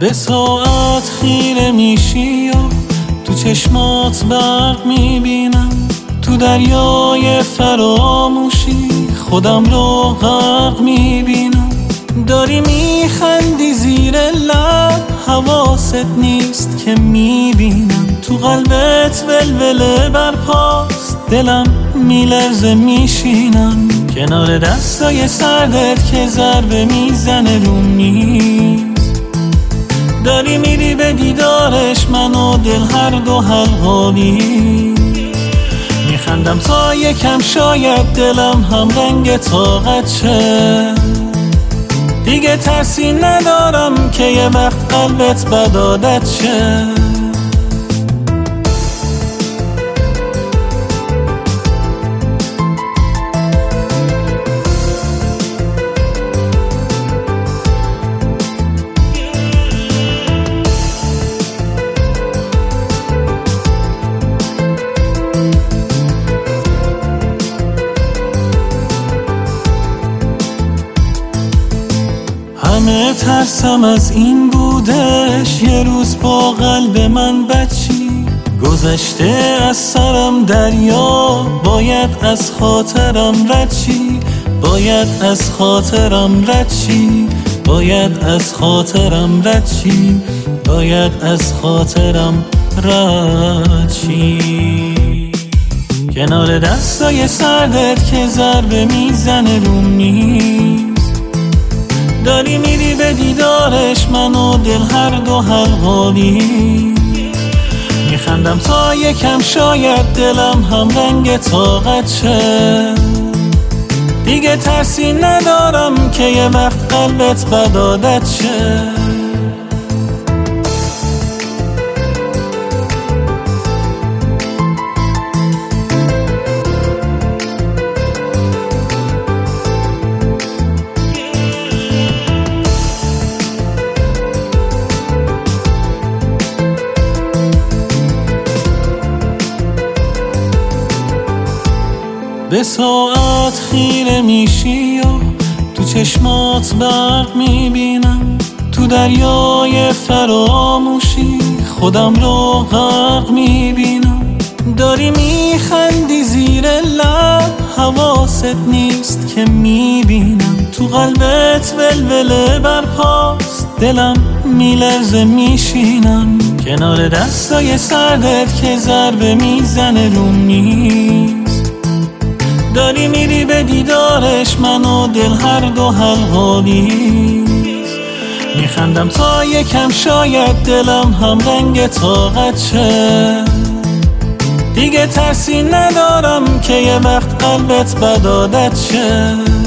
به ساعت خیره میشی و تو چشمات برق میبینم، تو دریای فراموشی خودم رو غرق میبینم. داری میخندی زیر لب، حواست نیست که میبینم، تو قلبت ولوله برپاست، دلم میلرزه میشینم کنار دستای سردت که ضربه میزنه رو میز. داری میری به دیدارش، من و دل هر دو حلقانی میخندم تا یکم شاید دلم هم رنگ طاقت شه. دیگه ترسی ندارم که یه وقت قلبت بد عادت شه. همه ترسم از این بودش، یه روز با قلب من بچی گذشته از سرم دریا، باید از خاطرم رد چی، باید از خاطرم رد چی، باید از خاطرم رد چی، باید از خاطرم رد چی. کنار دستای سردت که ضربه میزنه رو میز. داری میری به دیدارش، من و دل هر دو حلقانی میخندم تا یکم شاید دلم هم رنگ طاقت شه. دیگه ترسی ندارم که یه وقت قلبت بد عادت شه. به ساعت خیره میشی و تو چشمات برق میبینم، تو دریای فراموشی خودم رو غرق میبینم. داری میخندی زیر لب، حواست نیست که میبینم، تو قلبت ولوله برپاست، دلم میلرزه میشینم کنار دستای سردت که ضربه میزنه رو میز. داری میری به دیدارش، من و دل هر دو حلقانی میخندم تا یکم شاید دلم هم رنگ طاقت شه. دیگه ترسی ندارم که یه وقت قلبت بد عادت شه.